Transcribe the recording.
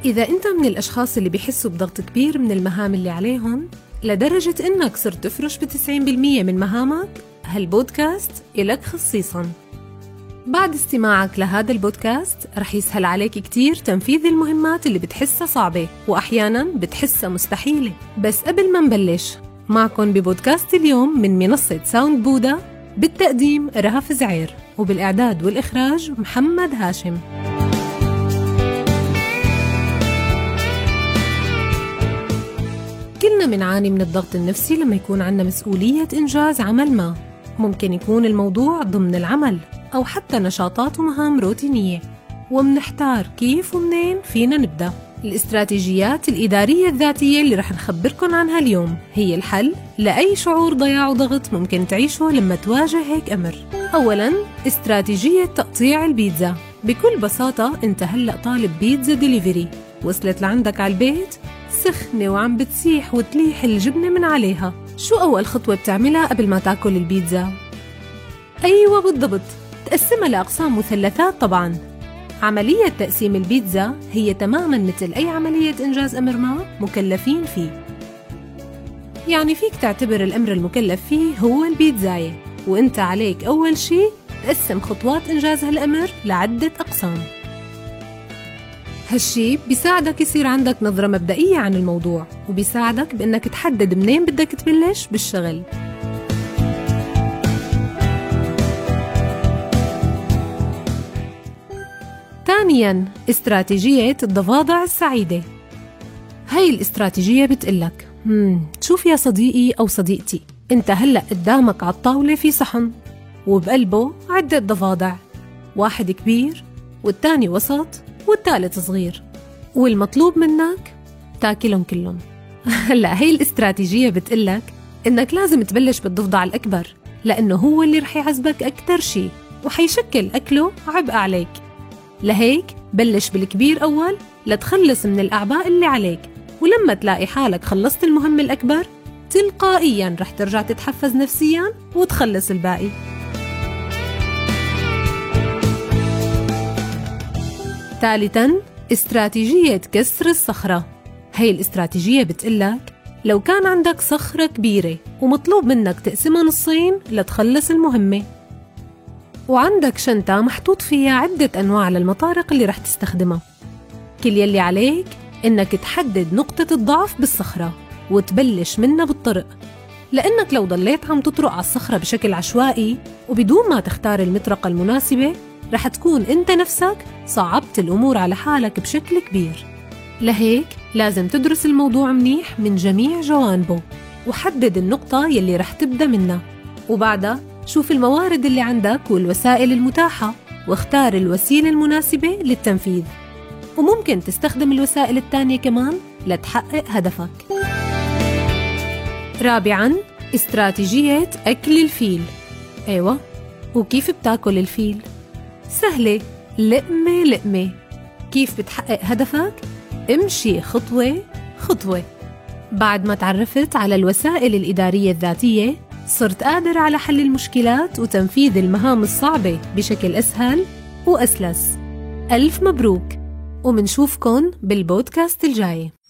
إذا أنت من الأشخاص اللي بيحسوا بضغط كبير من المهام اللي عليهم لدرجة إنك صرت تفرش ب90% من مهامك، هالبودكاست إلك خصيصاً. بعد استماعك لهذا البودكاست رح يسهل عليك كتير تنفيذ المهمات اللي بتحسها صعبة وأحياناً بتحسها مستحيلة. بس قبل ما نبلش معكم ببودكاست اليوم من منصة ساوند بودا، بالتقديم رهف زعير، وبالإعداد والإخراج محمد هاشم. كلنا منعاني من الضغط النفسي لما يكون عنا مسؤولية إنجاز عمل ما. ممكن يكون الموضوع ضمن العمل أو حتى نشاطات ومهام روتينية، ومنحتار كيف ومنين فينا نبدأ. الاستراتيجيات الإدارية الذاتية اللي رح نخبركن عنها اليوم هي الحل لأي شعور ضياع وضغط ممكن تعيشه لما تواجه هيك أمر. أولاً، استراتيجية تقطيع البيتزا. بكل بساطة أنت هلأ طالب بيتزا ديليفري، وصلت لعندك على البيت سخنة وعم بتسيح وتليح الجبنة من عليها. شو أول خطوة بتعملها قبل ما تاكل البيتزا؟ أيوة بالضبط، تقسمها لأقسام مثلثات. طبعاً عملية تقسيم البيتزا هي تماماً مثل أي عملية إنجاز أمر ما مكلفين فيه. يعني فيك تعتبر الأمر المكلف فيه هو البيتزاية، وإنت عليك أول شي تقسم خطوات إنجاز هالأمر لعدة أقسام. هالشي بيساعدك يصير عندك نظرة مبدئية عن الموضوع، وبيساعدك بأنك تحدد منين بدك تبلش بالشغل. ثانياً، استراتيجية الضفادع السعيدة. هاي الاستراتيجية بتقلك شوف يا صديقي أو صديقتي، انت هلأ قدامك على الطاولة في صحن وبقلبه عدة ضفادع، واحد كبير والتاني وسط والثالث صغير، والمطلوب منك تاكلهم كلهم. هلأ هاي الاستراتيجية بتقلك إنك لازم تبلش بالضفدع الأكبر، لأنه هو اللي رح يعذبك أكتر شي وحيشكل أكله عبء عليك. لهيك بلش بالكبير أول لتخلص من الأعباء اللي عليك، ولما تلاقي حالك خلصت المهم الأكبر تلقائياً رح ترجع تتحفز نفسياً وتخلص الباقي. ثالثاً، استراتيجية كسر الصخرة. هاي الاستراتيجية بتقلك لو كان عندك صخرة كبيرة ومطلوب منك تقسمها نصين لتخلص المهمة، وعندك شنطة محطوط فيها عدة أنواع للمطارق اللي رح تستخدمها، كل يلي عليك إنك تحدد نقطة الضعف بالصخرة وتبلش منها بالطرق، لأنك لو ضليت عم تطرق على الصخرة بشكل عشوائي وبدون ما تختار المطرقة المناسبة رح تكون أنت نفسك صعبت الأمور على حالك بشكل كبير. لهيك لازم تدرس الموضوع منيح من جميع جوانبه، وحدد النقطة يلي رح تبدأ منها، وبعدها شوف الموارد اللي عندك والوسائل المتاحة واختار الوسيلة المناسبة للتنفيذ، وممكن تستخدم الوسائل التانية كمان لتحقق هدفك. رابعاً، استراتيجية أكل الفيل. أيوة، وكيف بتاكل الفيل؟ سهلة، لقمة لقمة. كيف بتحقق هدفك؟ امشي خطوة خطوة. بعد ما تعرفت على الوسائل الإدارية الذاتية صرت قادر على حل المشكلات وتنفيذ المهام الصعبة بشكل أسهل وأسلس. ألف مبروك، ومنشوفكن بالبودكاست الجاي.